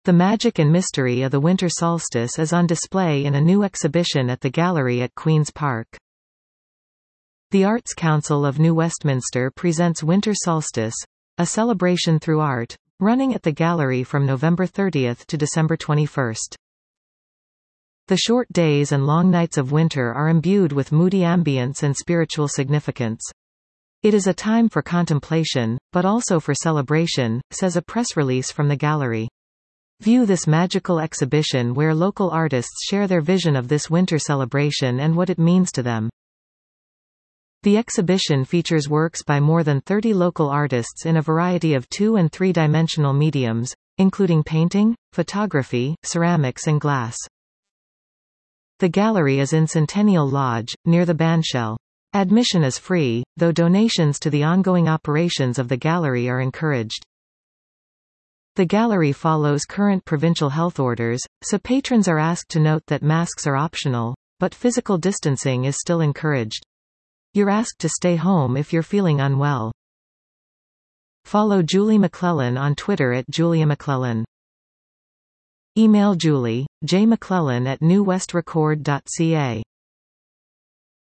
The magic and mystery of the winter solstice is on display in a new exhibition at the gallery at Queen's Park. The Arts Council of New Westminster presents Winter Solstice, a celebration through art, running at the gallery from November 30 to December 21. The short days and long nights of winter are imbued with moody ambience and spiritual significance. It is a time for contemplation, but also for celebration, says a press release from the gallery. View this magical exhibition where local artists share their vision of this winter celebration and what it means to them. The exhibition features works by more than 30 local artists in a variety of 2- and 3-dimensional mediums, including painting, photography, ceramics and glass. The gallery is in Centennial Lodge, near the bandshell. Admission is free, though donations to the ongoing operations of the gallery are encouraged. The gallery follows current provincial health orders, so patrons are asked to note that masks are optional, but physical distancing is still encouraged. You're asked to stay home if you're feeling unwell. Follow Julie McClellan on Twitter at Julia McClellan. Email Julie, jmcclellan@newwestrecord.ca.